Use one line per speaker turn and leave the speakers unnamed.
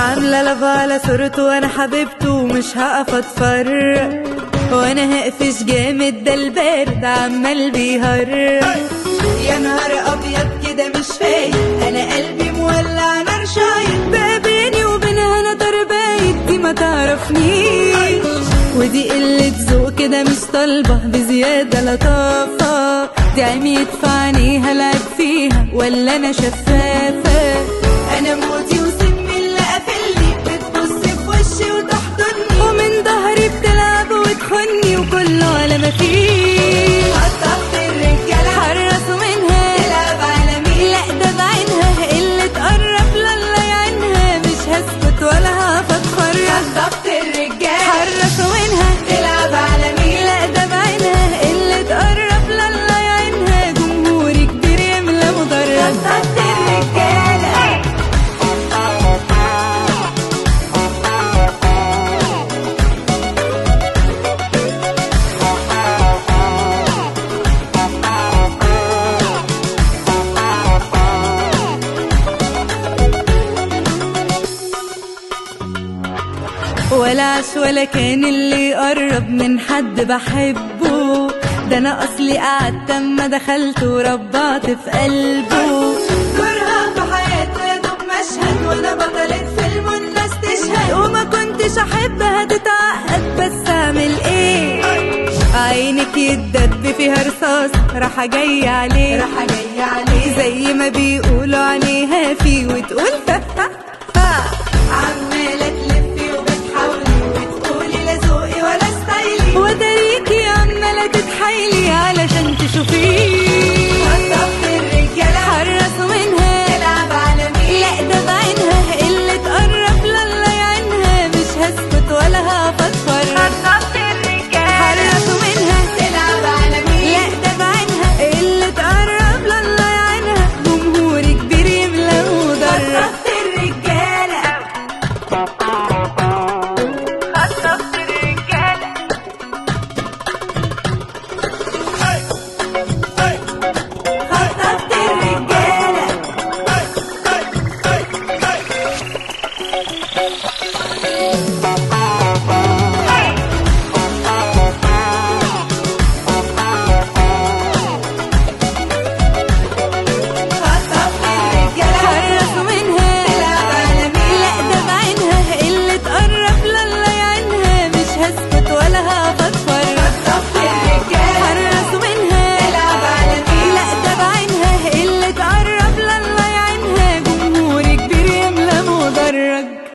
عاملة لف على صورته وانا حبيبته ومش هقف اتفرج، وانا هقفش جامد ده البارد عمال بيهرج. يا نهار ابيض كده مش فايق، انا قلبي مولع نار شايط، بقى بيني وبينها انا بايت، دي ما تعرفنيش ودي قلة ذوق كده مش طالبة بزيادة لطافة، دي عميت في عينيها لعب فيها ولا انا شفافة؟ انا موتي وسمي اللي قافلني، بتبص في وشي وتحضني ومن ظهري بتلعب وتخني وكله على ما فيه. هتضغط الرجالة حرصوا منها تلعب على مين؟ لا ده بعينها اللي تقرب لله يعينها، مش هسكت ولا هقف اتفرج. هتضغط الرجالة حرصوا منها تلعب على مين؟ لا ده بعينها اللي تقرب لله يعينها، جمهور كبير يملى مدرج. هتضغط الرجالة ولا عاش ولا كان اللي يقرب من حد بحبه، ده انا اصلي قعدت اما دخلت وربعت في قلبه. كرهة في حياته يا دوب مشهد، وانا بطلت فيلم والناس تشهد، وما كنتش احبها تتعقد بس اعمل ايه؟ عينك يتدب فيها رصاص راحة جاية عليه، راحة جاية عليه زي ما بيقولوا عليها في وتقول عمالة تلفي وبتحاولي وتقولي لا ذوقي ولا ستايلي، وداريكي عمالة تتحايلي علشان تشوفيه. هتضغط الرجالة حرصوا منها تلعب على مين؟ لا ده بعينها اللي تقرب لله يعينها، مش هسكت ولا هقف اتفرج. هتضغط الرجالة حرصوا منها تلعب على مين؟ لا ده بعينها اللي تقرب لله يعينها، جمهور كبير يملى مدرج. هتضغط الرجالة خطفت الرجالة خطفت الرجالة